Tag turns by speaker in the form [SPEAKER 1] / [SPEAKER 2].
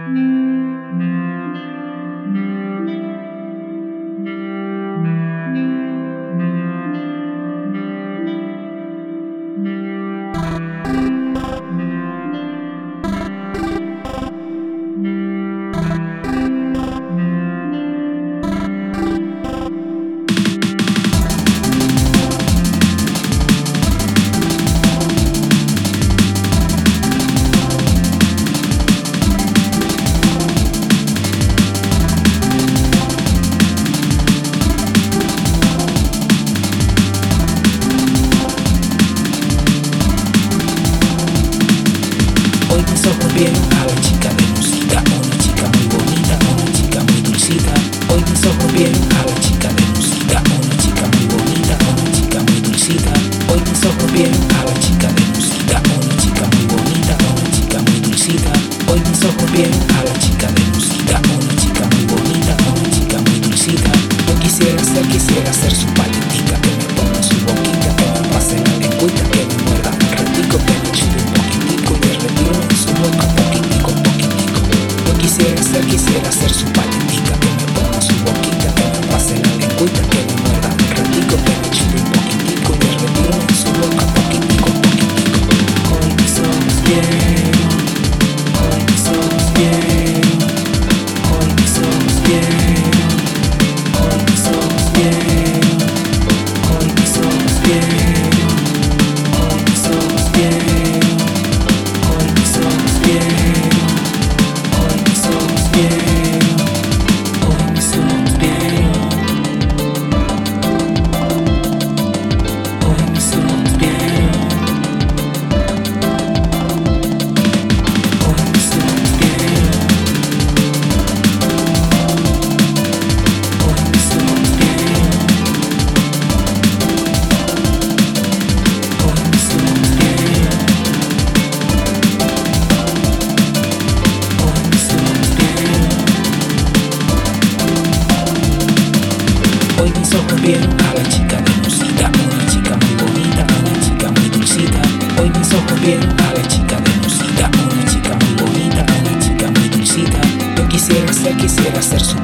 [SPEAKER 1] Mis ojos vieron a la chica Venusita, una chica muy bonita, una chica muy dulcita. Hoy mis ojos vieron a la chica Venusita, una chica muy bonita, una chica muy dulcita. Hoy mis ojos vieron a la chica Venusita, una chica muy bonita, una chica muy dulcita. Hoy mis ojos vieron a la chica Venusita, una chica muy bonita, una chica muy dulcita. Yo quisiera ser su paletica, que me ponga en su boquita, que me pase la lengüita, que me muerda un ratico, que me chupe un poquitico y me retiro en su boca poquitico, poquitico. Yo quisiera ser su paletica, que me ponga en su boquita, que me pase la lengüita, que me muerda un ratico, que me chupe un poquitico y me retiro en su boca poquitico, poquitico. Hoy mis ojos vieron, hoy mis ojos vieron, hoy mis ojos vieron, hoy mis ojos vieron, hoy mis ojos vieron, hoy mis ojos vieron, hoy mis ojos vieron, hoy mis ojos vieron, hoy mis ojos vieron, hoy mis ojos vieron, hoy mis ojos vieron, hoy mis ojos vieron, hoy mis ojos vieron, hoy mis ojos vieron. Hoy mis ojos vieron a la chica Venusita, una chica muy bonita, una chica muy dulcita. Hoy mis ojos vieron a la chica Venusita, una chica muy bonita, una chica muy dulcita. Yo quisiera ser su